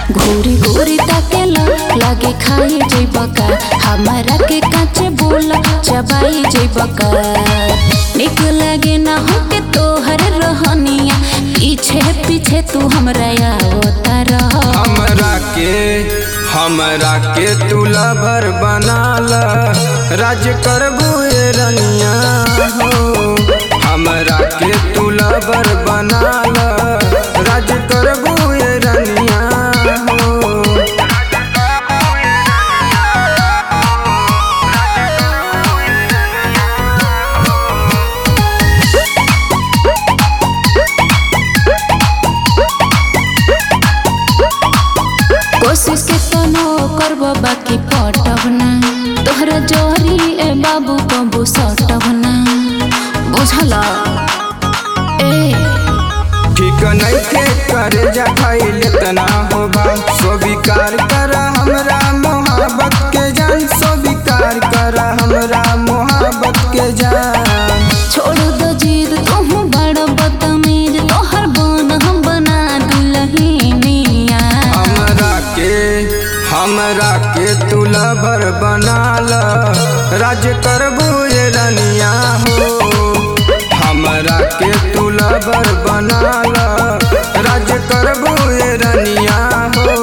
घूरी घूरी ताकेला लागे खाई जइबका हमारा के काचे बोला चबाई जइबका निक लागे ना होके तोहर रहनिया पीछे पीछे तू हमरा आवता रह हमरा के तू लवर बनाल राज करबू रनिया हो। हमरा के तू लवर बनाल राज करबू रनिया हो। कोशिश के तनो करब बाकी पटब ना तोहरा जोहरी ए बाबू कबू सटब ना बुझला ए ठीक नइखे करे जा खइले तना होबा स्वीकार कर हमरा मोहब्बत के जान स्वीकार कर हमरा मोहब्बत के जान। छोड़ दो जिद तू बड़ बदतमीज तोहर बन हम बना दुल्हनिया हमरा के तू लवर बनाल राज करबू रनिया हो। हमरा के तू लवर बनाल राज करबू रनिया हो।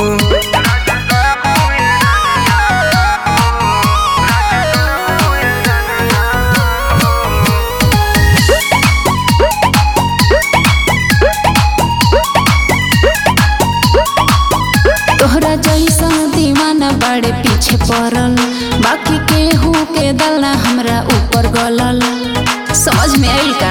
तोहरा जैसा दीवाना बड़े पीछे पड़ल बाकी केहू के दलना हमरा ऊपर गलल समझ में आइल का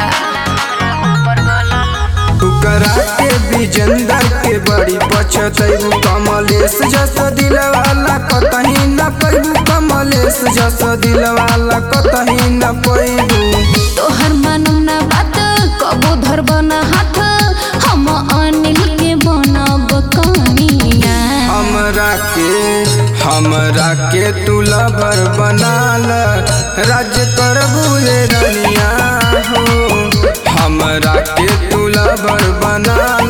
तू करा के विजेंदर के बड़ी पछतैबू कमलेश जस दिलवाला कतही न पैबू कमलेश जस दिलवाला कतही न पैबू। तोहर मानम ना बात कबो धरब ना हाथ हम अनिल के बनब कनिया। हमरा के तू लवर बनाल राज करबू रनिया हो। हमरा के तू लवर बनाल